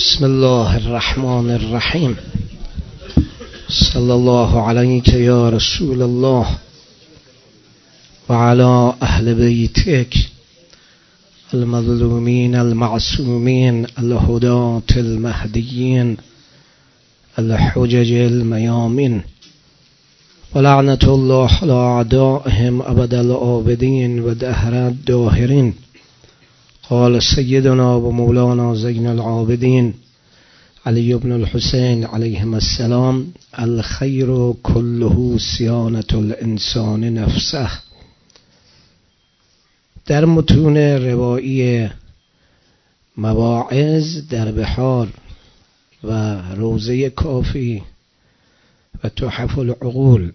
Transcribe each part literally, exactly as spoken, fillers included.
بسم الله الرحمن الرحیم. صلی الله علیک یا رسول الله و علی اهل بیتک المظلومین المعصومین الهداة المهدیین الحجج المیامین و لعنت الله علی اعدائهم ابد الآبدین و دهر الداهرین. قال سیدنا و مولانا زین العابدین علی بن الحسین علیهم السلام: الخیر كله صیانة الانسان نفسه. در متون روایی مواعظ در بحار و روضه کافی و تحف العقول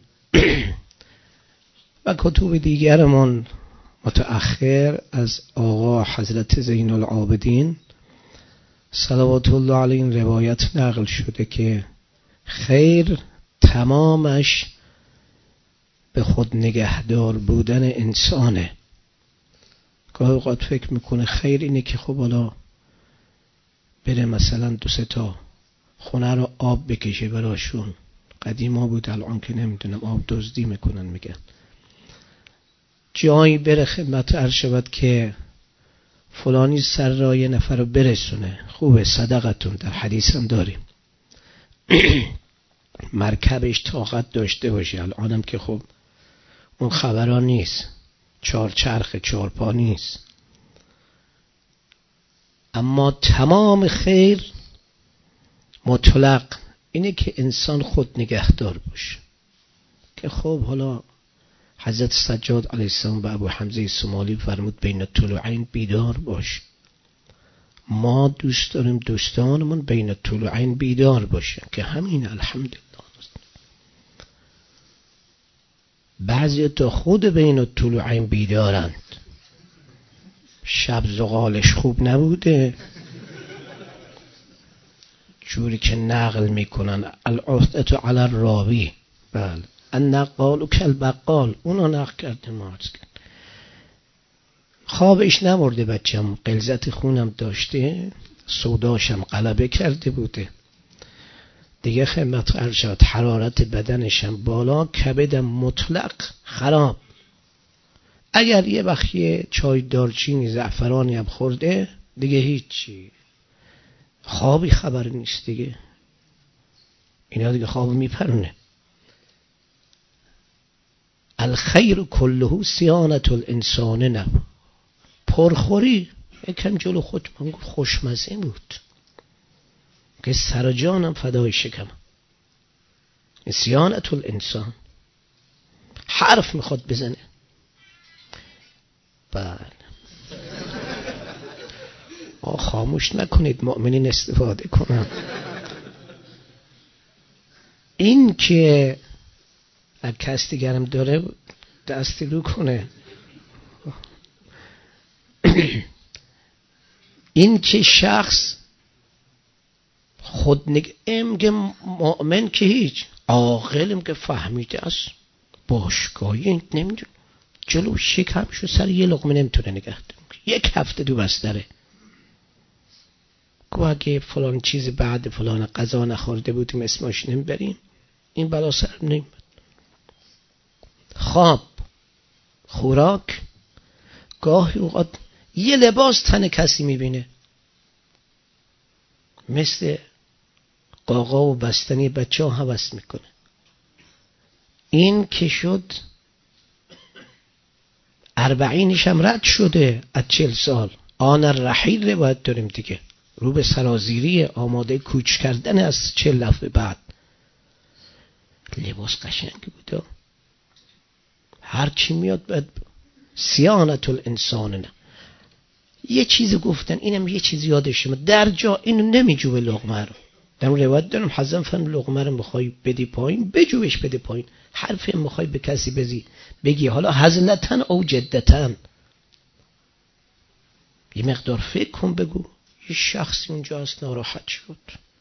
و کتب دیگرمان متأخر از آقا حضرت زین العابدین صلوات الله علیه این روایت نقل شده که خیر تمامش به خود نگهدار بودن انسانه. گاهی اوقات فکر میکنه خیر اینه که خب حالا بره مثلا دو سه تا خونه رو آب بکشه براشون. قدیما بود، الان که نمیدونم آب دزدی میکنن. میگن جایی بره خدمت عرض شود که فلانی سر را یه نفر رو برسونه، خوبه، صدقتون، در حدیث هم داریم. مرکبش طاقت داشته باشه. الانم که خب اون خبران نیست، چهار چرخ چهار پا نیست. اما تمام خیر مطلق اینه که انسان خود نگهدار باشه. که خب حالا حضرت سجاد علیه السلام و ابو حمزه سمالی فرمود بین الطلوعین بیدار باش. ما دوست داریم دوستانمون بین الطلوعین بیدار باشن که همین الحمدلله. بعضی تا خود بین الطلوعین بیدارند، شب زغالش خوب نبوده، جوری که نقل میکنن العهدة علی الراوی. بله، النقال و کالبقال، اونو نقل کرده. مارز کرد خوابش نبرده، بچم غلظت خونم داشته، سوداشم غلبه کرده بوده دیگه. خدمت عرض شد حرارت بدنشم بالا، کبدم مطلق خراب. اگر یه وقت یه چای دارچینی زعفرانی هم خورده دیگه هیچی، خوابی خبر نیست دیگه. اینا دیگه خواب میپرونه. الخیر كله صیانة الانسان نه. پرخوری یکم جلو خود من خوشمزه بود که سر جانم فدای شکم. صیانة الانسان حرف میخواد بزنه. بله، آه خاموش نکنید، مؤمنین استفاده کنن. این که کس دیگرم داره دستی رو کنه. این که شخص خود نگم که مؤمن که هیچ، عاقلم که فهمیده است باشگاهی نمیدونه جلو شکمشو سر یه لقمه نمیتونه نگه داره. یک هفته دو بستره. گو اگه فلان چیز بعد فلان غذا نخورده بودیم اسمش نمیبریم، این بلا سر نمیبریم. خواب، خوراک، گاهی اوقات یه لباس تن کسی میبینه مثل قاقا و بستنی بچه ها هوس میکنه. این که شد اربعینش هم رد شده از چل سال، آن رحیل روایت داریم دیگه، رو به سرازیری، آماده کوچ کردن از چل لفظ بعد. لباس قشنگی بوده، هر چی میاد باید صیانة الانسان نه. یه چیز گفتن، اینم یه چیز یادش میاد در جا، اینو نمیجوبه لقمه رو. در اون روایت دارم حضرت فرمود لقمه رو میخوای بدی پایین بجوبش بده پایین. حرفی میخوای به کسی بزی بگی حالا هزلتن او جدتن، یه مقدار فکر کن بگو. یه شخصی اونجا هست ناراحت شد.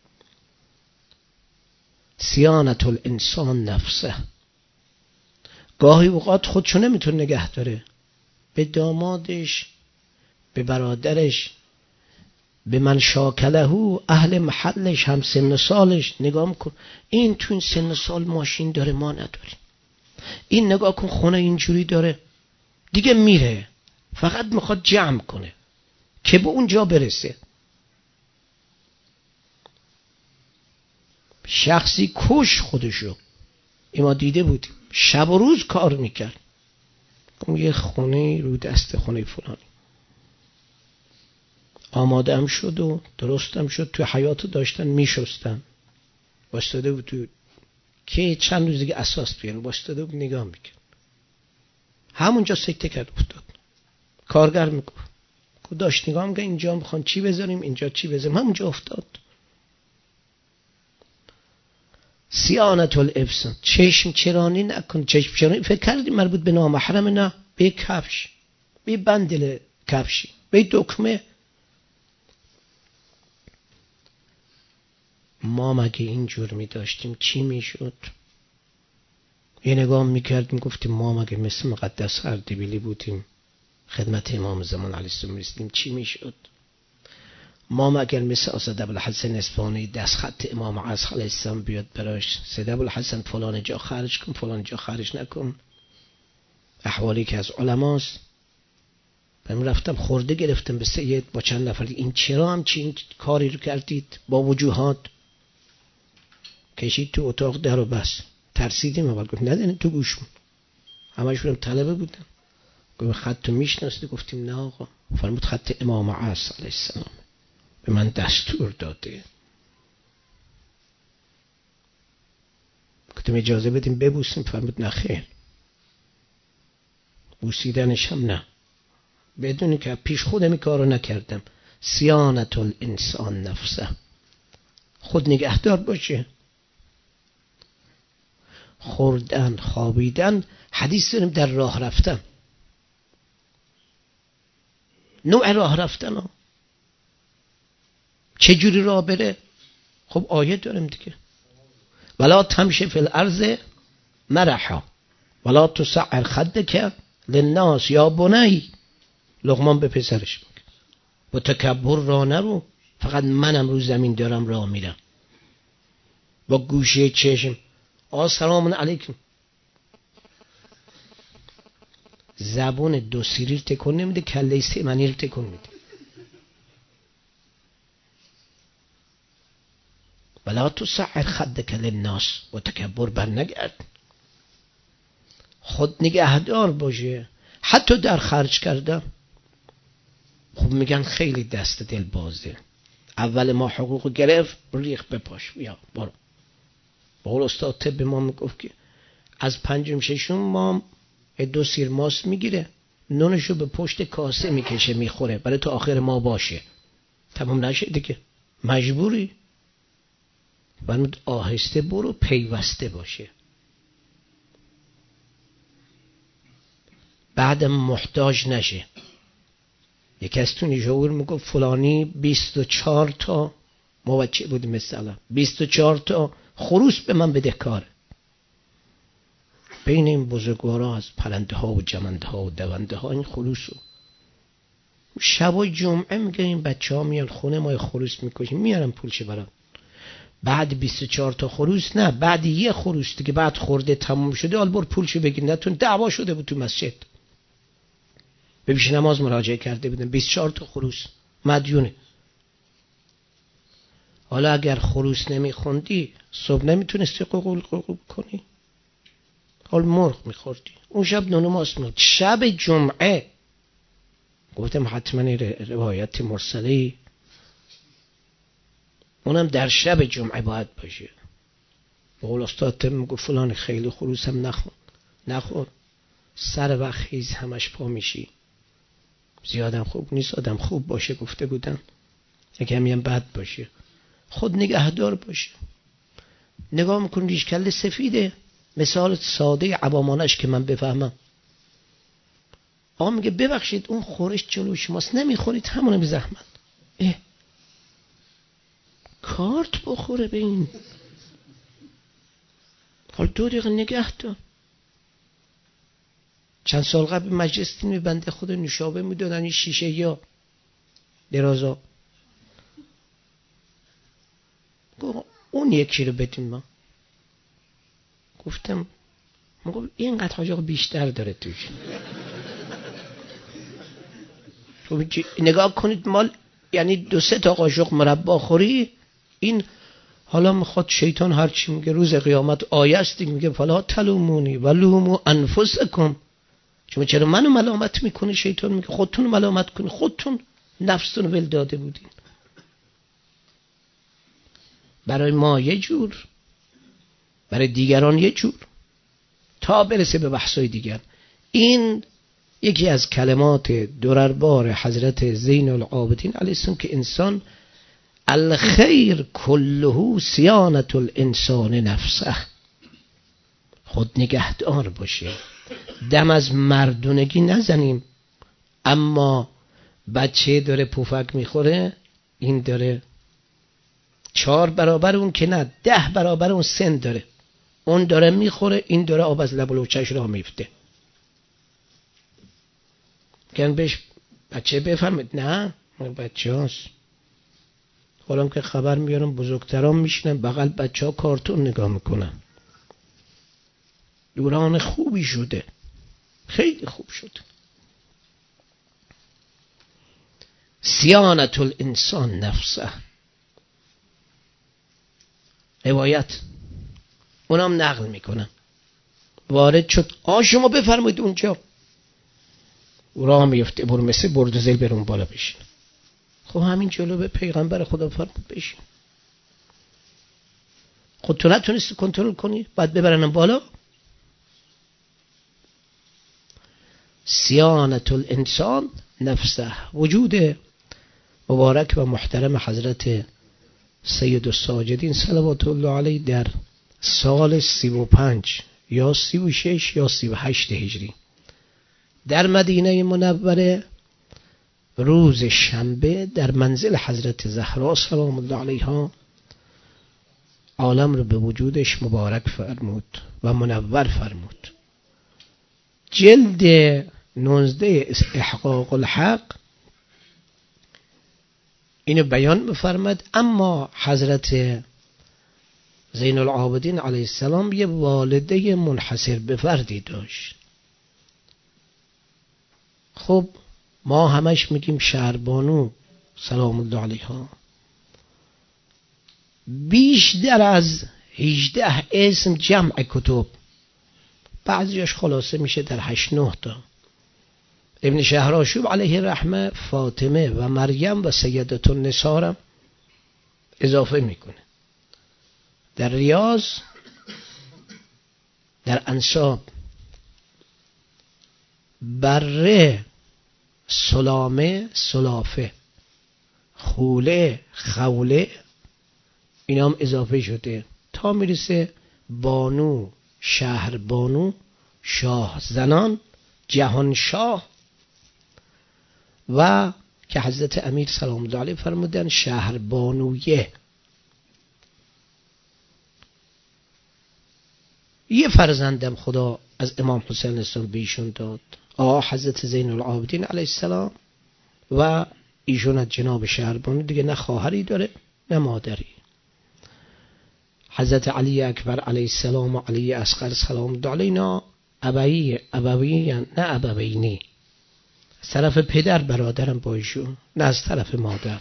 صیانة الانسان نفسه. گاهی اوقات خودشو نمیتونه نگه داره، به دامادش، به برادرش، به من شاکله اهل محلش هم سن سالش نگاه کن. این تو این سن سال ماشین داره ما نداریم. این نگاه کن خونه اینجوری داره دیگه میره فقط میخواد جمع کنه که به اونجا برسه. شخصی کش خودشو، این ما دیده بودیم، شب و روز کار میکرد. اون یه خونه رو دست خونه فلانی آماده هم شد و درست هم شد، توی حیاتو داشتن میشستن، باشتاده بود تو که چند روز دیگه اساس بیارن، باشتاده بود نگاه میکرد. همونجا سکته کرد افتاد. کارگر میگفت داشت نگاه میگه اینجا میخوان چی بذاریم اینجا چی بذاریم، همونجا افتاد. سیانت الابصار، چشم چرانی نکن. چشم چرانی فکر کردی مربوط به نامحرم؟ نه، به کفش، به بندل کفشی، به دکمه. ما مگه اینجور می داشتیم چی می شد؟ یه نگاه می کردیم گفتیم ما مگه مثل مقدس اردبیلی بودیم خدمت امام زمان علیه السلام می رسیدیم چی می شد؟ ما مگر مثل اسد ابوالحسن اصفهانی دست خط امام عصر علیه السلام بیاد براش سید ابوالحسن فلان جا خرج کن فلان جا خرج نکن، احوالی که از علماست. من رفتم خورده گرفتم به سید با چند نفر، این چرا هم چین کاری رو کردید؟ با وجوهات کشید تو اتاق در و بس. ترسیدیم اول، گفت ندنید تو گوشمون، همشون هم طلبه بودن. گفت خط رو میشناسید؟ گفتیم نه آقا. فرمود خط امام عصر علیه السلام به من دستور داده. گفتم اجازه بدیم ببوسیم؟ فرمود نه خیر. بوسیدنش هم نه، بدونی که پیش خودم این کارو نکردم. صیانت الانسان نفسه، خود نگهدار باشه. خوردن، خوابیدن، حدیث داریم در راه رفتن، نوع راه رفتن ها. چجوری راه بره؟ خب آیه داریم دیگه، ولا تمشی فی الارض مرحا ولا تسعر خدک للناس یا بنی. لقمان به پسرش میگه با تکبر راه نرو، فقط منم رو زمین دارم راه میرم. با گوشه چشم آ سلام علیکم، زبون دو سیریل تکون نمیده، کله سه منیل تکون میده. ولا تسعر خدک للناس، با تکبر بر نگرد، خود نگهدار باشه. حتی در خرج کردن خب میگن خیلی دست دل بازه، اول ما حقوق گرفت ریخ بپاش بیا برو. بقول استاد طب ما میگفت که از پنجم ششم ما دو سیر ماست میگیره، نونشو به پشت کاسه میکشه میخوره برای تا آخر ما باشه، تمام نشه دیگه مجبوری. فرمود آهسته برو، پیوسته باشه. بعدم محتاج نشه. یکی از تو نیجاور میگفت فلانی بیست و چهار تا، ما بچه بودیم مثلا، بیست و چهار تا خروس به من بده کار. بین این بزرگوارا از پرنده ها و جمنده ها و دونده ها این خروسو شبای جمعه میگه این بچه ها میان خونه ما خروس میکشیم میارم پولش برام. بعد بیست و چهار تا خروس نه، بعد یه خروس دیگه بعد خورده تموم شده آل بر پولش بگیر، نتون دعوا شده بود تو مسجد. به پیش نماز مراجعه کرده بودن بیست و چهار تا خروس مدیونه. حالا اگر خروس نمیخوندی صبح نمیتونستی قوقل قوقل کنی، حال مرغ میخوردی. اون شب نون ماست میخورد. شب جمعه گفتم حتما روایت مرسلی اونم در شب جمعه باید باشه. بقول استاد تم میگو فلان خیلی خروس هم نخون نخون سر وقت خیز همش پا میشی، زیادم خوب نیست، آدم خوب باشه گفته بودن، یکمی هم بد باشه، خود نگهدار باشه. نگاه میکن ریش کله سفیده، مثال ساده عوامانش که من بفهمم. آقا میگه ببخشید اون خورش جلو شماست نمیخورید همونه به زحمت. اه کارت بخوره به این، حال دو دقیقه نگه دار. چند سال قبل مجلس تیم بنده خود نوشابه میدادن این شیشه یا درازا، اون یکی رو بدیم ما. گفتم میگم اینقدر حاج آقا بیشتر داره توش. نگاه کنید مال یعنی دو سه تا قاشق مربا خوری، این حالا میخواد شیطان هر چی میگه روز قیامت آیه است میگه فلا تلومونی ولوموا انفسکم. شما چرا منو ملامت میکنی؟ شیطان میگه خودتون ملامت کنی، خودتون نفستون ول داده بودین. برای ما یه جور، برای دیگران یه جور، تا برسه به بحثای دیگر. این یکی از کلمات درربار حضرت زین العابدین علیه السلام که انسان الخیر کله صیانت الانسان نفسه، خود نگهدار باشه، دم از مردونگی نزنیم. اما بچه داره پفک میخوره، این داره چهار برابر اون که نه ده برابر اون سن داره، اون داره میخوره، این داره آب از لب و لوچش را میفته. گن بهش بچه بفهمید نه بچه هاست. حالا که خبر میارم بزرگتران میشنن بغل بچه ها کارتون نگاه میکنن. دوران خوبی شده، خیلی خوب شد. صیانت الانسان نفسه، روایت اونم نقل میکنم وارد شد، آ شما بفرمایید اونجا. راه میفته برو مثل بردزل برون بالا بشین. خب همین جلو به پیغمبر خدا فرمود بشین. خود تو نتونستی کنترل کنی بعد ببرنم بالا. صیانت الانسان نفسه. وجود مبارک و محترم حضرت سید الساجدین صلوات الله علیه در سال سی و پنج یا سی و شش یا سی و هشت هجری در مدینه منوره روز شنبه در منزل حضرت زهرا سلام الله علیها عالم رو به وجودش مبارک فرمود و منور فرمود. جلد نوزده احقاق الحق اینو بیان می‌فرماد. اما حضرت زین العابدین علیه السلام یه والده منحصر به فردی داشت. خب ما همش میگیم شهربانو سلام الله علیها، بیشتر از هجده اسم جمع کتب، بعضیش خلاصه میشه در هشت نه تا. ابن شهرآشوب علیه رحمه فاطمه و مریم و سیدة النساء اضافه میکنه. در ریاض، در انساب، بره، سلامه، سلافه، خوله، خوله، اینا هم اضافه شده تا میرسه بانو، شهر بانو، شاه زنان، جهان شاه و که حضرت امیر سلام الله علیه فرمودن شهر بانویه. یه فرزندم خدا از امام حسین السلام بیشون داد، آقا حضرت زین العابدین علیه السلام، و ایشون از جناب شهربانو دیگه نه خواهری داره نه مادری. حضرت علی اکبر علیه السلام و علی اصغر سلام الله علینا ابوی ابوی نه ابوینی، از طرف پدر برادرم با ایشون، نه از طرف مادر.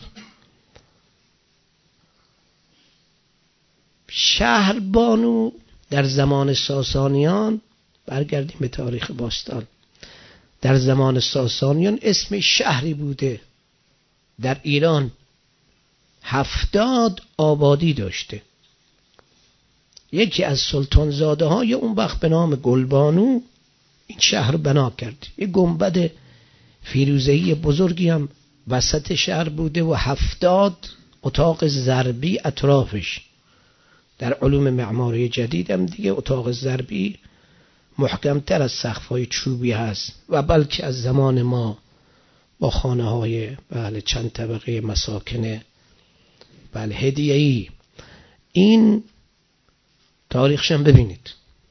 شهربانو در زمان ساسانیان، برگردیم به تاریخ باستان، در زمان ساسانیان اسم شهری بوده. در ایران هفتاد آبادی داشته. یکی از سلطانزاده های اون وقت به نام گلبانو این شهر رو بنا کرد. یک گنبد فیروزه‌ای بزرگی هم وسط شهر بوده و هفتاد اتاق ضربی اطرافش. در علوم معماری جدید هم دیگه اتاق ضربی محکمتر از سقف‌های چوبی هست و بلکه از زمان ما با خانه‌های بله چند طبقه مساکن بله هدیه‌ای. این تاریخشم ببینید.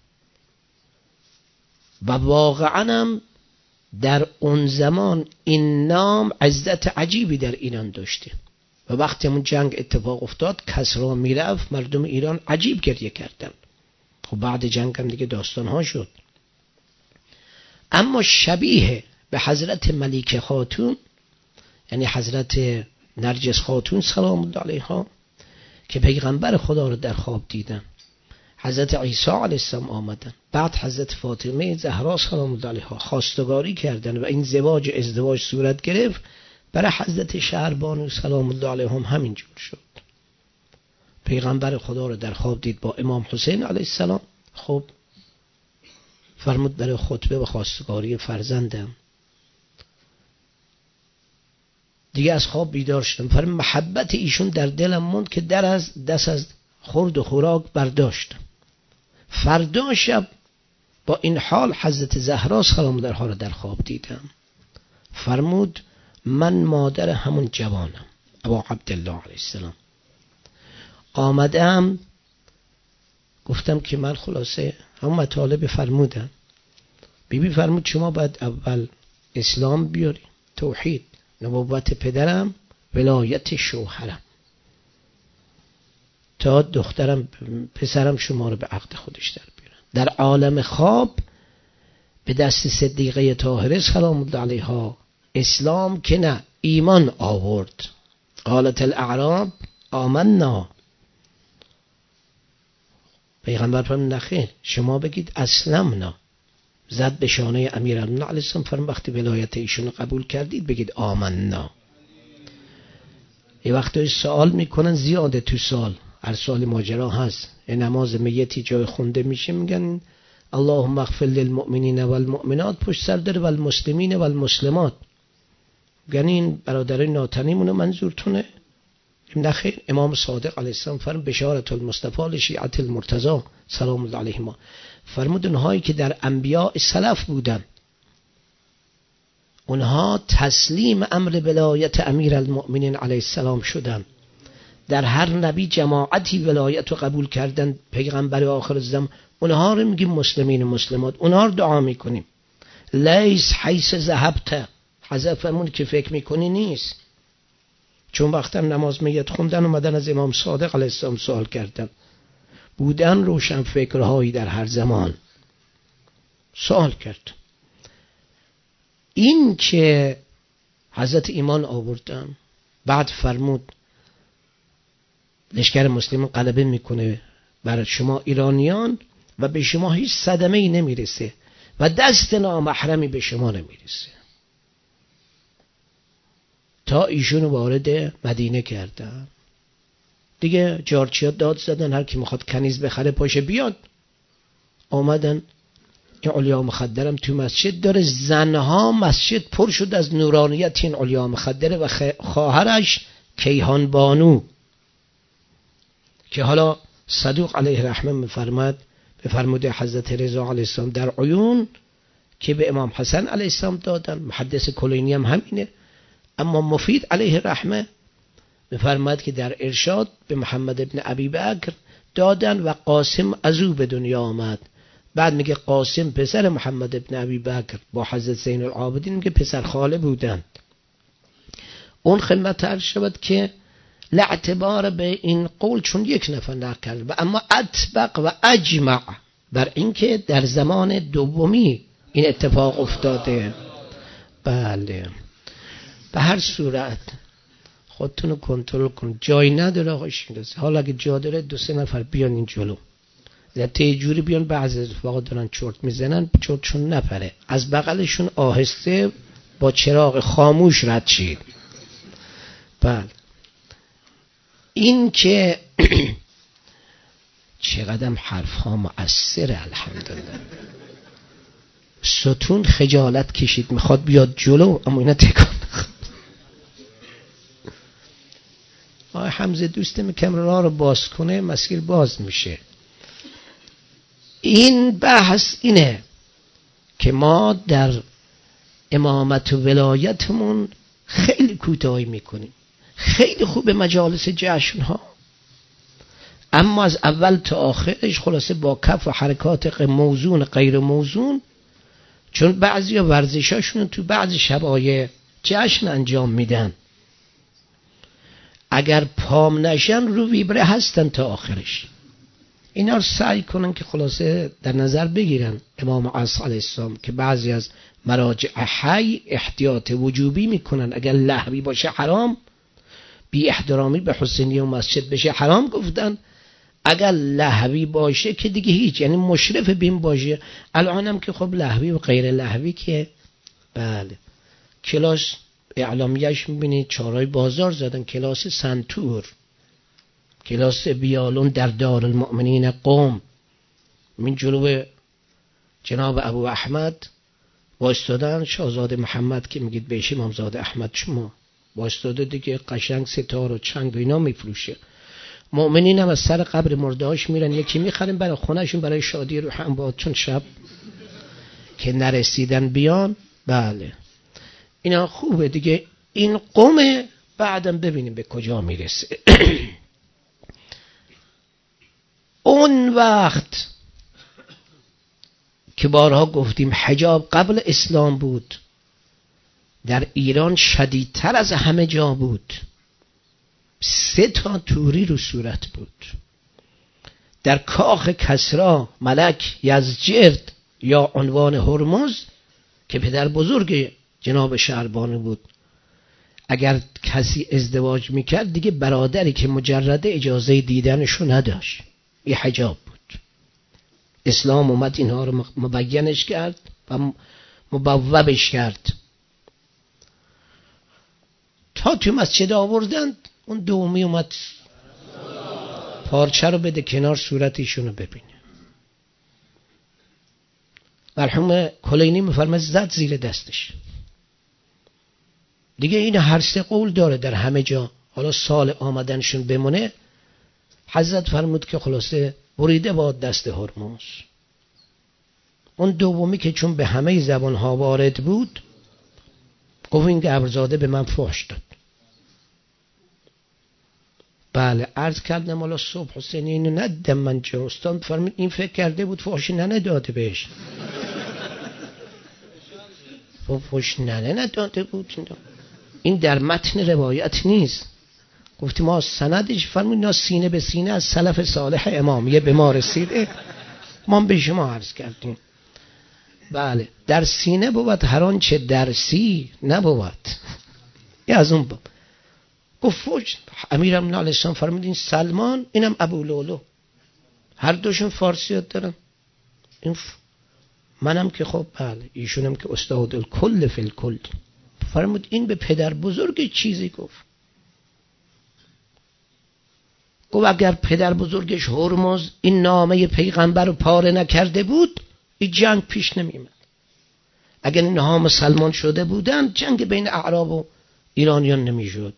و واقعاً هم در اون زمان این نام عزت عجیبی در ایران داشته. و وقتی همون جنگ اتفاق افتاد کسری میرفت مردم ایران عجیب گریه کردن. خب بعد جنگ هم دیگه داستان ها شد. اما شبیه به حضرت ملیکه خاتون، یعنی حضرت نرجس خاتون سلام الله علیها که پیغمبر خدا رو در خواب دیدن، حضرت عیسی علیه السلام آمدن، بعد حضرت فاطمه زهرا سلام الله علیها خواستگاری کردن و این زواج ازدواج صورت گرفت. برای حضرت شهربانو سلام الله علیهم همینجور شد. پیغمبر خدا رو در خواب دید با امام حسین علیه السلام. خب فرمود برای خطبه و خواستگاری فرزندم. دیگه از خواب بیدار شدم، فرمود محبت ایشون در دلم موند که در از دست از خورد و خوراک برداشتم. فردا شب با این حال حضرت زهرا سلام الله علیها رو در خواب دیدم. فرمود من مادر همون جوانم، ابا عبدالله علیه السلام. آمدم گفتم که من خلاصه همون مطالب فرمودم. بیبی بی فرمود شما باید اول اسلام بیاری، توحید، نبوت پدرم، ولایت شوهرم، تا دخترم پسرم شما رو به عقد خودش در بیارن. در عالم خواب به دست صدیقه طاهره سلام الله علیها اسلام که نه ایمان آورد. قالت الاعراب آمنا. پیغمبر فرمود نخیر، شما بگید اسلمنا. زد به شانه امیرالمومنین علیه السلام، فرمود وقتی ولایت ایشون قبول کردید بگید آمنا. یه وقتی سوال میکنن زیاده تو سال، هر سال ماجرا هست. نماز میتی جای خونده میشه میگن اللهم اغفر للمؤمنین والمؤمنات، پشت سر داره والمسلمین والمسلمات. یعنی این برادرای ناتنیمونو منظورتونه؟ نخیر، امام صادق علیه السلام فرمود بشارت المصطفی لشیعة المرتضی سلام الله علیهما، فرمود اونهایی که در انبیاء سلف بودن اونها تسلیم امر ولایت امیرالمؤمنین علیه السلام شدن. در هر نبی جماعتی ولایت رو قبول کردن، پیغمبر آخر الزمان، اونها رو میگیم مسلمین و مسلمات، اونها رو دعا میکنیم. لیس حیث ذهبت، حضرت فرمود که فکر میکنی نیست. چون وقتا نماز میت خوندن اومدن از امام صادق علیه السلام سوال کردن، بودن روشن فکرهایی در هر زمان، سوال کرد. این که حضرت ایمان آوردن، بعد فرمود لشکر مسلمان غلبه میکنه بر شما ایرانیان و به شما هیچ صدمه ای نمیرسه و دست نامحرمی به شما نمیرسه. تا ایشون وارد مدینه کردن دیگه جارچیا داد زدن هر کی میخواد کنیز بخره پاشه بیاد. آمدن این علیا مخدرم تو مسجد داره، زنها مسجد پر شد از نورانیت این علیا مخدره و خواهرش کیهان بانو که حالا صدوق علیه رحمه میفرماد به فرموده حضرت رضا علیه السلام در عیون که به امام حسن علیه السلام دادن. محدث کلینی هم همینه. اما مفید علیه رحمه میفرماد که در ارشاد به محمد ابن ابی بکر دادن و قاسم از او به دنیا آمد. بعد میگه قاسم پسر محمد ابن ابی بکر با حضرت زین العابدین میگه پسر خاله بودن. اون خدمت عرض شود که لاعتبار به این قول چون یک نفر نقل کرد و اما اطبق و اجمع بر اینکه در زمان دومی این اتفاق افتاده. بله به هر صورت خودتون رو کنترل کن، جای نداره آقای شیرازی. حالا اگه جا داره دو سه نفر بیان این جلو، یه جوری بیان بعضی رفقا دارن چرت میزنن چرتشون نپره، از بغلشون آهسته با چراغ خاموش رد شید. بله این که چقدر حرف ها مؤثره الحمدلله. ستون خجالت کشید میخواد بیاد جلو اما اینا تکان نخواد. آقای حمزه دوستم کامرا رو باز کنه مسیر باز میشه. این بحث اینه که ما در امامت و ولایتمون خیلی کوتاهی میکنیم. خیلی خوب مجالس جشن ها، اما از اول تا آخرش خلاصه با کف و حرکات موزون غیر موزون، چون بعضی ورزشاشون تو بعضی شبای جشن انجام میدن. اگر پام نشن رو ویبره هستن تا آخرش. اینا رو سعی کنن که خلاصه در نظر بگیرن امام عصر علیه السلام که بعضی از مراجع حی احتیاط وجوبی میکنن اگر لهوی باشه حرام، بی احترامی به حسینی و مسجد بشه حرام گفتن، اگر لهوی باشه که دیگه هیچ، یعنی مشرف بین باشه. الانم که خب لهوی و غیر لهوی که بله کلاس اعلامیه‌اش میبینید چهارای بازار زدن، کلاس سنتور، کلاس بیالون در دارالمؤمنین قم. من جلو جناب ابو احمد وایستادن، شاهزاده محمد که میگید بهش امامزاده احمد شما وایستاده دیگه، قشنگ ستار و چنگ و اینا میفروشه. مؤمنین هم از سر قبر مردهاش میرن یکی میخرن برای خونهشون برای شادی روح اموات، چون شب که نرسیدن بیان. بله اینا خوبه دیگه. این قومه، بعدم ببینیم به کجا میرسه. اون وقت که بارها گفتیم حجاب قبل اسلام بود، در ایران شدیدتر از همه جا بود. سه تا توری رو صورت بود. در کاخ کسری ملک یزدجرد یا عنوان هرمز که پدر بزرگ جناب شهربانو بود، اگر کسی ازدواج میکرد دیگه برادری که مجرده اجازه دیدنشو نداشت. این حجاب بود. اسلام اومد اینها رو مبینش کرد و مبوبش کرد. تا تو مسجد آوردند، اون دومی اومد پارچه رو بده کنار صورتیشونو ببینه. مرحوم کلینی میفرمه زد زیر دستش. دیگه این هر سه قول داره در همه جا. حالا سال آمدنشون بمونه، حضرت فرمود که خلاصه بریده باد دست هرمز. اون دومی که چون به همه زبان ها وارد بود، گفت این گبرزاده به من فحش داد. بله عرض کردم حالا صبح حسین اینو ندیدم من جا. استاد فرمود این فکر کرده بود فحش ننه داده بهش. فحش ننه نداده بود. این در متن روایت نیست. گفتیم ما سندش، فرمود اینا سینه به سینه از سلف صالح امامیه به ما رسیده، ما به شما عرض کردیم. بله در سینه بود هر آنچه درسی نبود. یه از اون بود. گفت فوج امیرالمومنین علیه السلام فرمود این سلمان اینم ابو لولو، هر دوشون فارسیات دارن. این ف... منم که خب بله ایشونم که استاد الکل فی الکل. فرمود این به پدر بزرگ چیزی گفت. گفت اگر پدر بزرگش هرمز این نامه پیغمبر رو پاره نکرده بود، این جنگ پیش نمیمد. اگر اینها مسلمان شده بودن، جنگ بین اعراب و ایرانیان نمیشد.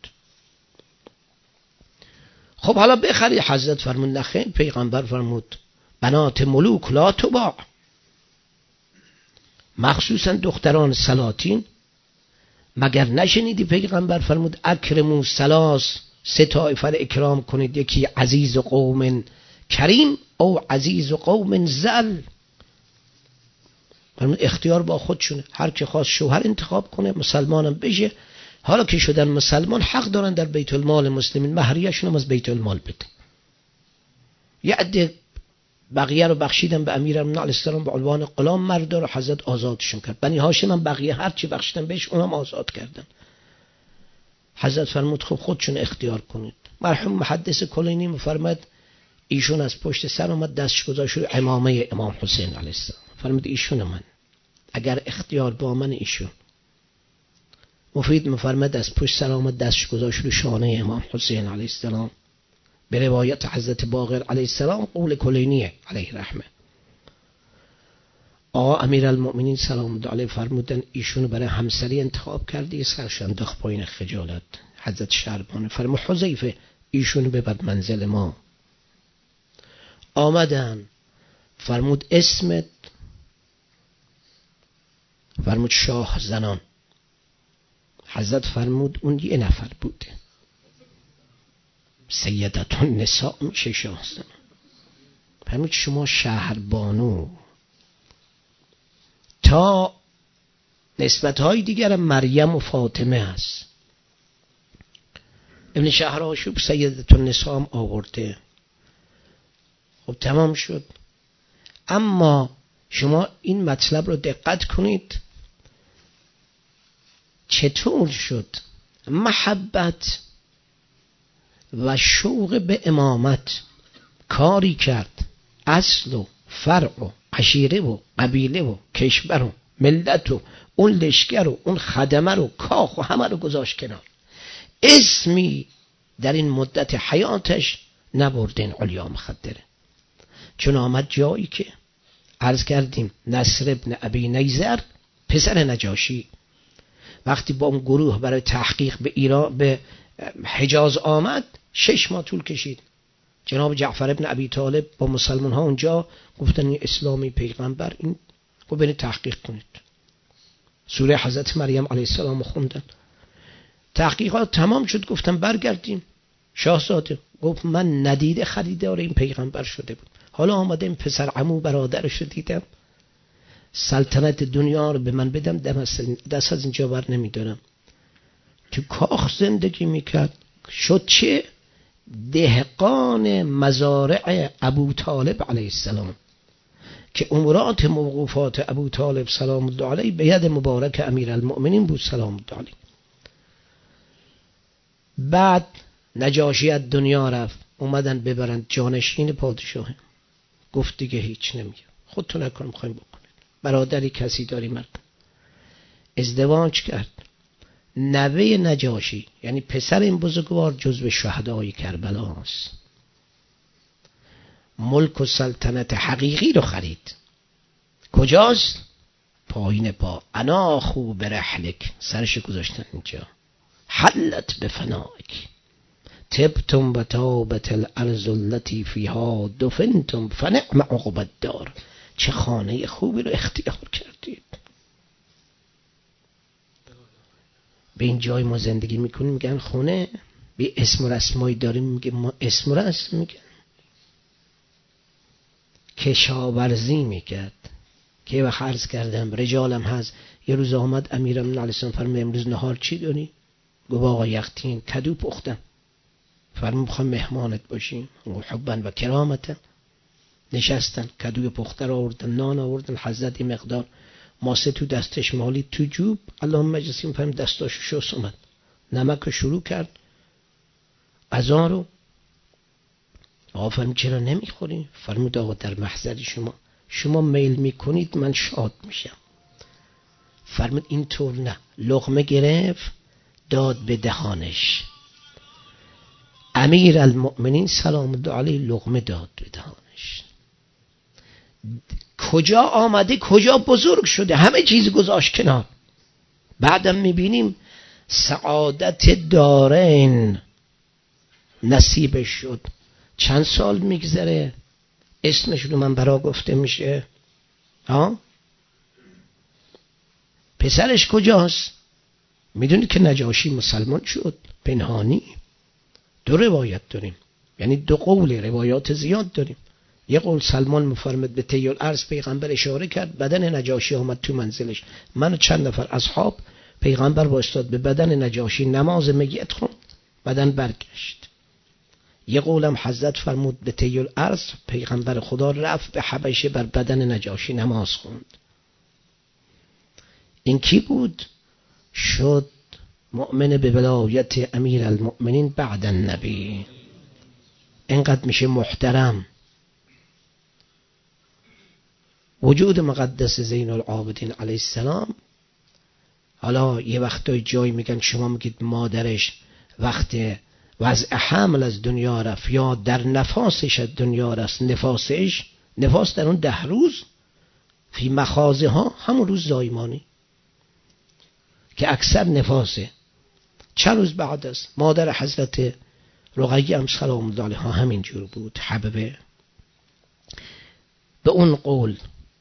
خب حالا بخری. حضرت فرمود نخیر. پیغمبر فرمود بنات ملوک لا تباع، مخصوصا دختران سلاطین. مگر نشنیدی پیغمبر فرمود اکرموا ثلاث، سه طایفه اکرام کنید، یکی عزیز قوم کریم او عزیز قوم ذل. فرمود اختیار با خودشونه، هر که خواست شوهر انتخاب کنه، مسلمانم بشه. حالا که شدن مسلمان حق دارن در بیت المال مسلمین مهریه‌شون هم از بیت المال بده. یه عده بقیه رو بخشیدن به امیرالمومنین علیه السلام به عنوان غلام، مردا رو حضرت آزادشون کرد. بنی هاشم هم بقیه هر چی بخشیدن بهش اونم آزاد کردن. حضرت فرمود خب خودشون اختیار کنید. مرحوم محدث کلینی میفرماد ایشون از پشت سر اومد دستش گذاشت رو عمامه امام حسین علیه السلام. فرمود ایشون من، اگر اختیار با من ایشون. مفید میفرماد از پشت سر اومد دستش گذاشت رو شانه امام حسین علیه السلام. به روایت حضرت باقر علیه السلام قول کلینی علیه رحمه. آقا امیرالمؤمنین سلام الله علیه فرمودن ایشونو برای همسری انتخاب کردی، سرش انداخت پایین خجالت. حضرت شهربانو فرمود حذیفه ایشونو ببر منزل ما. آمدن فرمود اسمت، فرمود شاه زنان. حضرت فرمود اون یه نفر بوده، سیدتون نساء میشه شاه زنان. فرمود شما شهربانو. تا نسبت‌های دیگر مریم و فاطمه هست. ابن شهرآشوب سیدة النساء هم آورده. خب تمام شد. اما شما این مطلب رو دقت کنید چطور شد محبت و شوق به امامت کاری کرد اصل و فرع و عشیره و قبیله و کشور و ملت و اون لشکر و اون خدمه رو کاخ و همه رو گذاشت کنار، اسمی در این مدت حیاتش نبردین علیا مخدره. چون آمد جایی که عرض کردیم نصر ابن ابی نیزر پسر نجاشی وقتی با اون گروه برای تحقیق به ایران به حجاز آمد، شش ماه طول کشید. جناب جعفر ابن ابی طالب با مسلمان ها اونجا گفتن این اسلامی پیغمبر، این رو برید تحقیق کنید. سوره حضرت مریم علیه السلام خوندن. تحقیقات تمام شد، گفتن برگردیم. شاهزاده گفت من ندیده خریدار این پیغمبر شده بود، حالا آمده این پسر عمو برادرش رو دیدم، سلطنت دنیا رو به من بدم دست از اینجا بر نمیدارم. تو کاخ زندگی میکرد، شد چه؟ دهقان مزارع ابو طالب علیه السلام که امورات موقوفات ابو طالب سلام الله علیه به ید مبارک امیر المؤمنین بود سلام الله علیه. بعد نجاشی از دنیا رفت، اومدن ببرند جانشین پادشاه. گفت دیگه هیچ نمیگه، خودتون نکنم خواهیم بکنید. برادری کسی داری مرد ازدواج کرد. نوه نجاشی یعنی پسر این بزرگوار جزو شهدای کربلا است. ملک و سلطنت حقیقی رو خرید. کجاست؟ پایین پا. انا خوب رحلک، سرش گذاشتن اینجا. حلت بفنائک تبتم و تابت الارض التي فيها دفنتم فنعم عقب الدار. چه خانه خوبی رو اختیار کردید. به این جای ما زندگی میکنیم میگن خونه، به اسم و رسمایی داریم میگه ما اسم و رسم میگن. کشاورزی میکرد که وقت عرض کردم رجالم هست. یه روز آمد امیرم علیه السلام فرمود امروز نهار چی داری؟ گفت آقا یختین کدو پختم. فرمود میخوام مهمانت باشیم. گفت حبا و کرامتا. نشستن کدوی پخته را آوردن، نان آوردن، حضرت مقدار ماسه تو دستش مالی تو جوب. اللهم اجلسیم. فرمود دستاشو شست اومد، نمک رو شروع کرد، غذا رو. آقا فرمود چرا نمیخوری؟ فرمود آقا در محضر شما شما میل میکنید من شاد میشم. فرمود اینطور نه. لقمه گرفت داد به دهانش. امیر المؤمنین سلام الله علیه لقمه داد به دهانش. کجا آمده کجا بزرگ شده، همه چیز گذاشت کنار. بعدم میبینیم سعادت دارین نصیبش شد. چند سال میگذره اسمش رو من برا گفته میشه. ها پسرش کجاست؟ میدونید که نجاشی مسلمان شد پنهانی. دو روایت داریم، یعنی دو قول، روایات زیاد داریم. یه قول سلمان مفرمد به طی الارض پیغمبر اشاره کرد، بدن نجاشی آمد تو منزلش، من و چند نفر اصحاب پیغمبر وایستاد به بدن نجاشی نماز میت خوند، بدن برگشت. یه قولم حضرت فرمود به طی الارض پیغمبر خدا رفت به حبشه بر بدن نجاشی نماز خوند. این کی بود؟ شد مؤمن به ولایت امیر المؤمنین بعد النبی. اینقدر میشه محترم. وجود مقدس زین العابدین علیه السلام. حالا یه وقتای جایی میگن شما میگید مادرش وقت وضع حمل از دنیا رفت یا در نفاسش از دنیا رفت. نفاسش نفاس در اون ده روز فی مخازه ها همون روز زایمانی که اکثر نفاسه. چند روز بعد است. مادر حضرت رقیه هم سلام الله علیها همین جور بود. حببه به اون قول.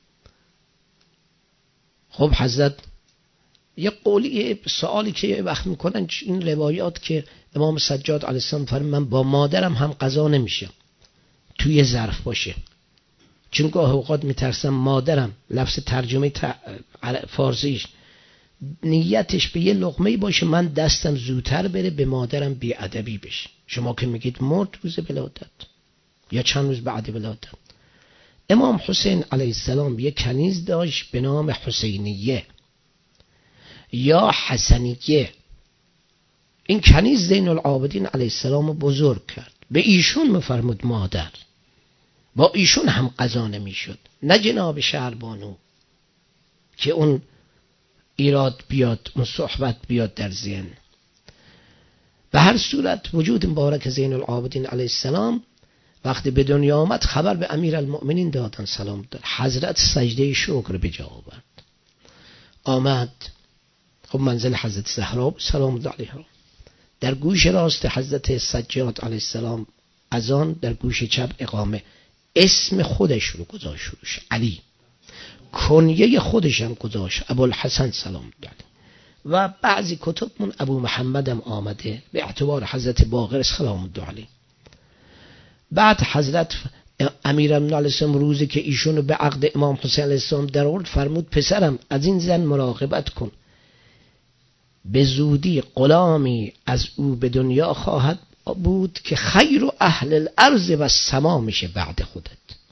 خب حضرت یه قولی سوالی که یه وقت میکنن این روایات که امام سجاد علیه السلام فرمود من با مادرم هم قضا نمیشم توی ظرف باشه، چون گاه اوقات میترسم مادرم لفظ ترجمه فارسیش نیتش به یه لقمه باشه من دستم زودتر بره به مادرم بی‌ادبی بشه. شما که میگید مرد روز ولادت یا چند روز بعد ولادت. امام حسین علیه السلام یه کنیز داشت به نام حسینیه یا حسنیه. این کنیز زین العابدین علیه السلام بزرگ کرد. به ایشون مفرمود مادر، با ایشون هم قضا نمیشد، نه جناب شهربانو که اون ایراد بیاد، اون صحبت بیاد در ذهن. به هر صورت وجود مبارک زین العابدین علیه السلام وقتی به دنیا آمد خبر به امیر المؤمنین دادن سلام داد. حضرت سجده شکر به جا آورد، آمد خب منزل حضرت زهرا سلام الله علیها. در گوش راست حضرت سجاد علیه السلام اذان، در گوش چپ اقامه. اسم خودش رو گذاشت روش علی، کنیه خودش هم گذاشت ابوالحسن سلام الله علیه. و بعضی کتبمون ابو محمد هم آمده به اعتبار حضرت باقر سلام الله علیه. بعد حضرت امیرالمومنین علیه السلام روزی که ایشونو به عقد امام حسین علیه السلام در آورد فرمود پسرم از این زن مراقبت کن، به زودی غلامی از او به دنیا خواهد بود که خیر و اهل الارض و السما میشه بعد خودت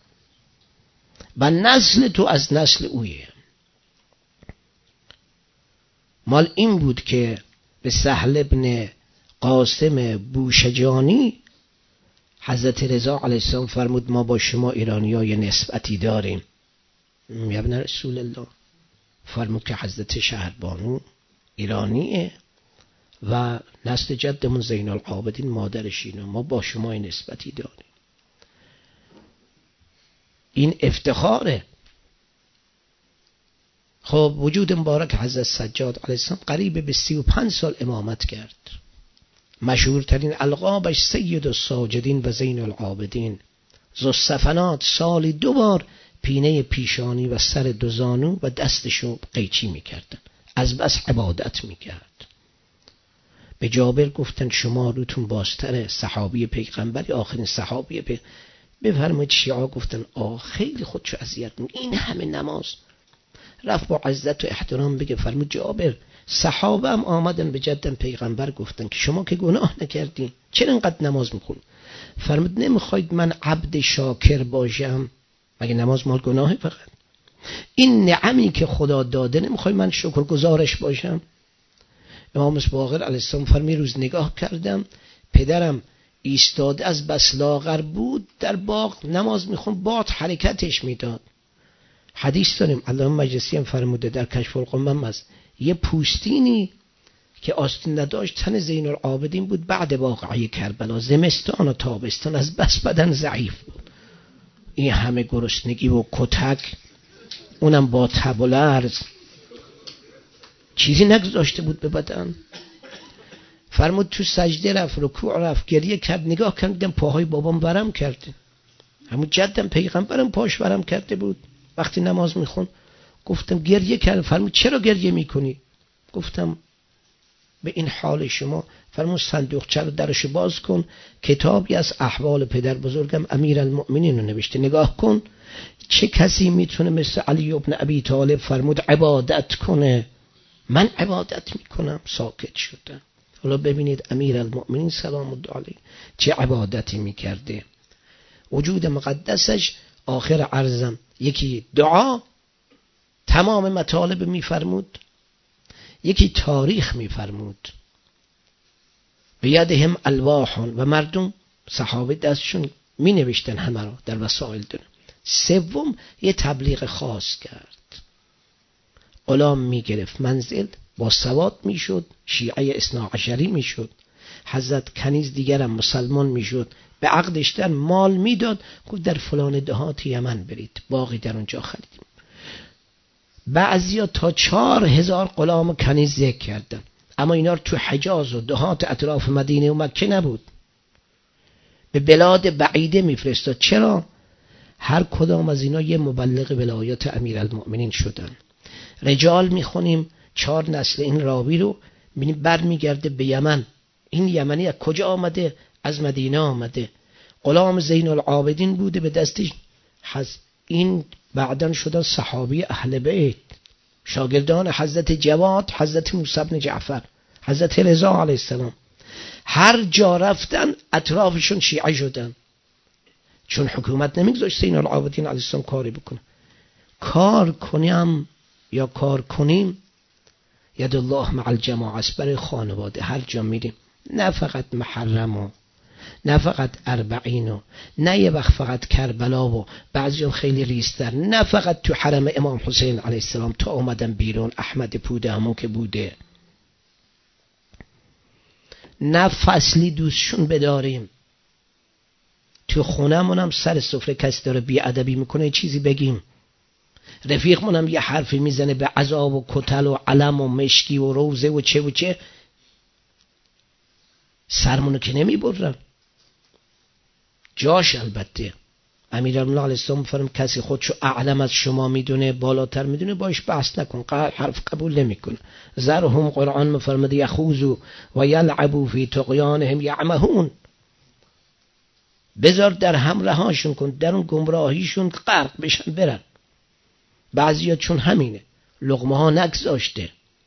و نسل تو از نسل اویه. مال این بود که به سهل ابن قاسم بوشجانی حضرت رضا علیه السلام فرمود ما با شما ایرانی ها یه نسبتی داریم. یا ابن رسول الله، فرمود که حضرت شهربانو ایرانیه و نسل جدمون زین العابدین مادرش اینه، ما با شما این نسبتی داریم. این افتخاره. خب وجود مبارک حضرت سجاد علیه السلام قریب به سی و پنج سال امامت کرد. مشهورترین القابش سید الساجدین و زین العابدین. ذوالصفنات سالی دو بار پینه پیشانی و سر دو زانو و دستشو قیچی میکردن، از بس عبادت میکرد. به جابر گفتن شما روتون بازتره، صحابی پیغمبری، آخرین صحابی پیغمبر. بفرمایید شیعه گفتن آه خیلی خودشو اذیت میکنه، این همه نماز. رفت با عزت و احترام بگه، فرمود جابر صحابه هم آمدن به جدن پیغمبر گفتن که شما که گناه نکردین چرا اینقدر نماز میخونی؟ فرمود نمیخواید من عبد شاکر باشم؟ مگه نماز مال گناهه؟ فقط این نعمی که خدا داده نمیخوای من شکرگزارش باشم؟ امام باقر علیه السلام فرمی روز نگاه کردم پدرم ایستاده از بس لاغر بود در باغ نماز میخون، باد حرکتش میداد. حدیث داریم علامه مجلسی هم فرموده در کشف القمم است، یه پوستینی که آستین نداشت تن زین العابدین بود بعد واقعه کربلا، زمستان و تابستان، از بس بدن ضعیف بود. این همه گرسنگی و کتک، اونم با تب و لرز، چیزی نگذاشته بود به بدن. فرمود تو سجده رفت، رکوع رفت، گریه کرد، نگاه کردم پاهای بابام ورم کرده، همون جدم پیغمبرم پاش ورم کرده بود وقتی نماز میخون. گفتم گریه کرد. فرمود چرا گریه میکنی؟ گفتم به این حال شما. فرمود صندوقچه رو درش باز کن، کتابی از احوال پدر بزرگم امیرالمؤمنین رو نوشته، نگاه کن. چه کسی میتونه مثل علی ابن ابی طالب فرمود عبادت کنه؟ من عبادت میکنم. ساکت شدم. حالا ببینید امیرالمؤمنین سلام الله علیه چه عبادتی میکرده. وجود مقدسش آخر عرضم یکی دعا تمام مطالب میفرمود، یکی تاریخ میفرمود. بیدهم الواحون و مردم صحابه دستشون می نوشتن همه رو در وسائل دونه. سوم یه تبلیغ خاص کرد، غلام می گرفت منزل، با سواد می شد، شیعه اثنا عشری می شد. حضرت کنیز دیگرم مسلمان می شد، به عقدش در مال می داد، گفت در فلان دهات یمن برید، باقی در اونجا خریدیم. بعضیا تا چهار هزار غلام و کنیز ذکر کردن، اما اینا رو تو حجاز و دهات اطراف مدینه و مکه نبود، به بلاد بعیده میفرستاد. چرا؟ هر کدام از اینا یه مبلغ ولایت امیرالمؤمنین شدن. رجال میخونیم چهار نسل این راوی رو ببینیم بر میگرده به یمن. این یمنی از کجا آمده؟ از مدینه آمده، غلام زین العابدین بوده، به دستش حز این بعدن شدن صحابی اهل بیت. شاگردان حضرت جواد، حضرت موسی بن جعفر، حضرت رضا علیه السلام، هر جا رفتن اطرافشون شیعه شدن، چون حکومت نمیگذاشت زین العابدین علیه السلام کاری بکنه. کار کنیم یا کار کنیم ید الله مع الجماعه است. برای خانواده هر جا میریم، نه فقط محرم و نه فقط اربعین و نه یه وقت فقط کربلا و بعضی هم خیلی ریستر، نه فقط تو حرم امام حسین علیه السلام تا اومدن بیرون احمد پوده همون که بوده، نه فصلی دوستشون بداریم. تو خونمون هم سر سفره کسی داره بیادبی میکنه چیزی بگیم، رفیقمون هم یه حرفی میزنه به عذاب و کتل و علم و مشکی و روزه و چه و چه، سرمونو که نمیبرن. جاش البته امیرالمومنین علیه السلام فرم کسی خودشو اعلم از شما میدونه، بالاتر میدونه، باش بحث نکن، حرف قبول نمیکنه. ذرهم، قرآن میفرماده یخوضوا و یلعبوا فی طغیانهم یعمهون، بذار در هم رهاشون کن، در اون گمراهیشون غرق بشن برن. بعضیا چون همینه لقمه ها نگذاشته.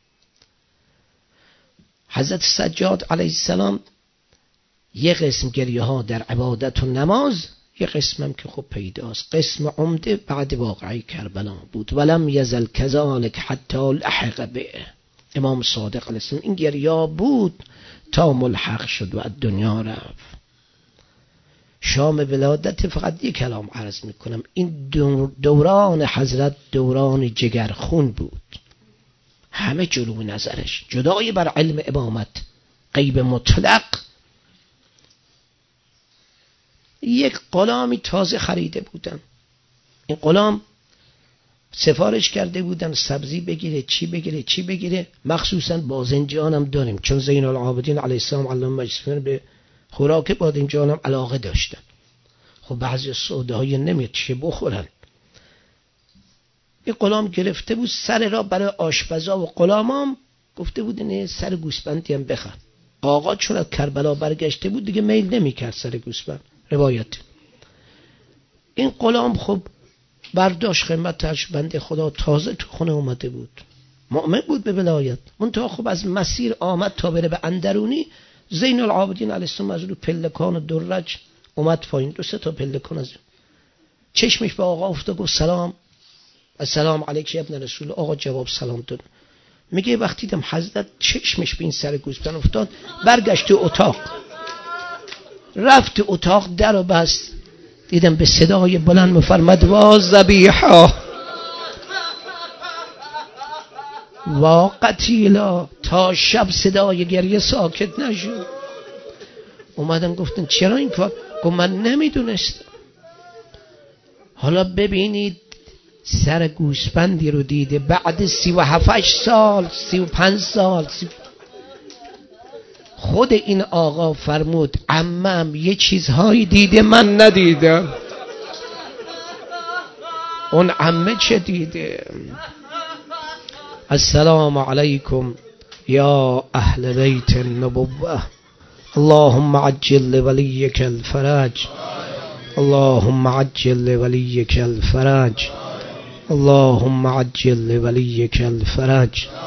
حضرت سجاد علیه السلام یه قسم گریه ها در عبادت و نماز، یه قسم هم که خب پیداست، قسم عمده بعد واقعی کربلا بود. ولم یزل کذالک حتی لحق به امام صادق علیه السلام. این گریه بود تا ملحق شد و از دنیا رفت. شام ولادت فقط یک کلام عرض میکنم، این دوران حضرت دوران جگرخون بود، همه جلو نظرش، جدای بر علم امامت، غیب مطلق. یک غلامی تازه خریده بودن، این غلام سفارش کرده بودن سبزی بگیره، چی بگیره چی بگیره، مخصوصا باذنجان هم داریم، چون زین العابدین علیه السلام علامه مجلسیان به خوراک باذنجان هم علاقه داشتن. خب بعضی سودایی نمیاد چه بخورن. این غلام گرفته بود سر را برای آشپزا و غلامام گفته بود نه سر گوسفندی هم بخر. آقا چون از کربلا برگشته بود دیگه میل نمیکرد سر گوسفند. روایت این غلام خب برداشت خدمتش، بنده خدا تازه تو خونه اومده بود، مؤمن بود به ولایت، منتها خب از مسیر آمد تا بره به اندرونی. زین العابدین علیه السلام از رو پلکان و درج اومد پایین، دو سه تا پلکان از چشمش به آقا افتاد، گفت سلام، السلام علیک یا ابن رسول. آقا جواب سلام داد. میگه وقتی دیدم حضرت چشمش به این سر گوسفند افتاد، برگشت تو اتاق، رفت اتاق در و بست، دیدم به صدای بلند مفرمد وا ذبیحا وا قتیلا، تا شب صدای گریه ساکت نشد. اومدن گفتن چرا این کار؟ گفت من نمیدونستم. حالا ببینید سر گوسفندی رو دیده بعد سی و هفتش سال، سی و پنج سال، سی... خود این آقا فرمود عمم یه چیزهایی دیده من ندیدم. اون عمه چه دیده؟ السلام علیکم یا اهل بیت النبوه، اللهم عجل لولیک الفرج، اللهم عجل لولیک الفرج، اللهم عجل لولیک الفرج.